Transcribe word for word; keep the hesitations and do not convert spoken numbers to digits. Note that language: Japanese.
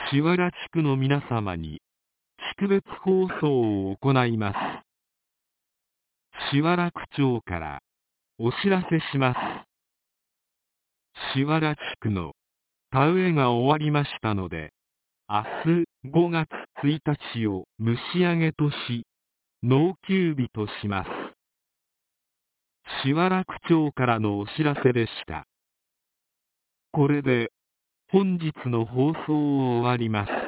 檜原地区の皆様に地区別放送を行います。檜原区長からお知らせします。檜原地区の田植えが終わりましたので、明日ごがつついたちを蒸し上げとし、農休日とします。檜原区長からのお知らせでした。これで本日の放送を終わります。